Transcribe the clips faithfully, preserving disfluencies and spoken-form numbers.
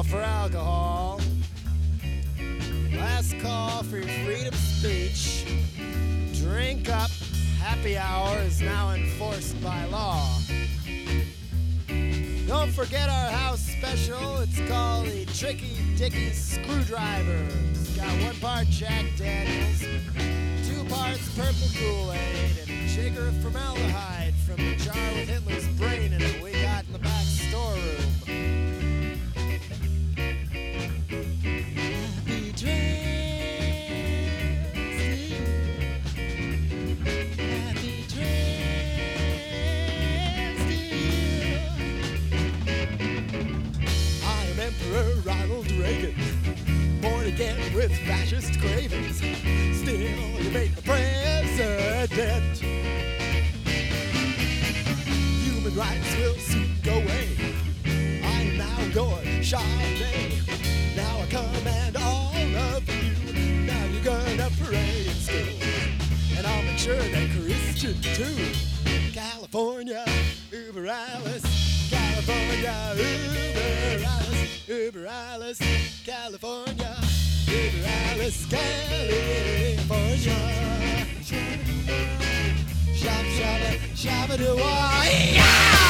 for alcohol. Last call for your freedom of speech. Drink up. Happy hour is now enforced by law. Don't forget our house special. It's called the Tricky Dicky Screwdriver. It's got one part Jack Daniels, two parts purple Kool-Aid, and a shaker of formaldehyde from the jar with Hitler's brain in it we got in the back storeroom. Happy dreams to you. Happy dreams to you. I am Emperor Ronald Reagan, born again with fascist cravings. Still, you make the president. Human rights will soon go away. I am now your Charlemagne. Now I command all of you. Now you're gonna pray in school, and I'll make sure they're Christian too. California, Uber Alice. California, Uber Alice. Uber Alice. California, Uber Alice. California. Shop, shabba, shabba, do I?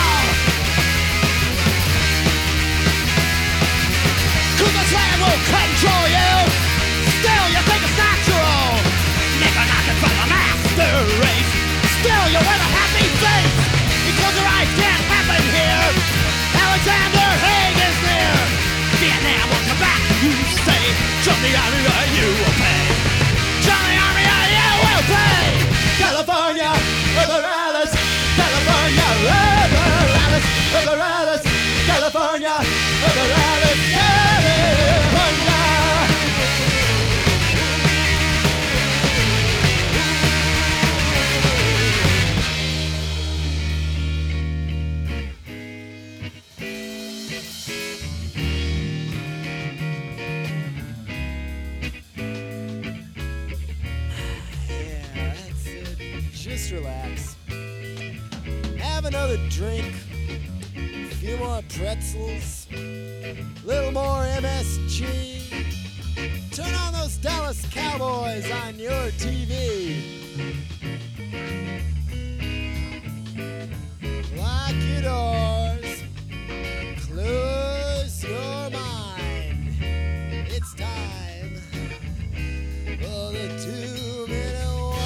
Cause the slam will control you. Still you think it's natural. Nigga knocking from the master race. Still you wear a happy face. Because your eyes can't happen here. Alexander Haig is near. Vietnam will come back, you say. Join the army or you will pay. Join the army or you will pay. California, Uber Alice. California, Uber Alice. Uber Alice. California, Uber Alice. California. Just relax. Have another drink. A few more pretzels. A little more M S G. Turn on those Dallas Cowboys on your T V. Lock your doors. Close your mind. It's time for the two-minute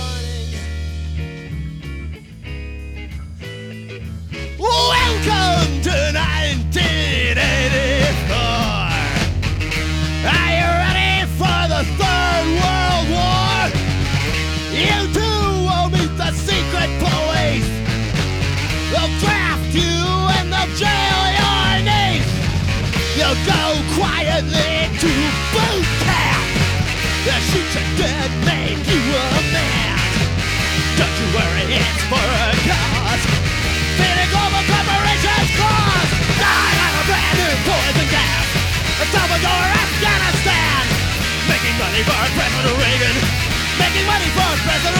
Welcome to nineteen eighty-four. Are you ready for the Third World War? You too will meet the secret police. They'll draft you and they'll jail your niece. You'll go quietly to boot camp. They'll shoot you dead, make you a man. Don't you worry, it's for a cause. Feeding global corporations cause. Die on a brand new poison gas. El Salvador, Afghanistan. Making money for President Reagan. Making money for President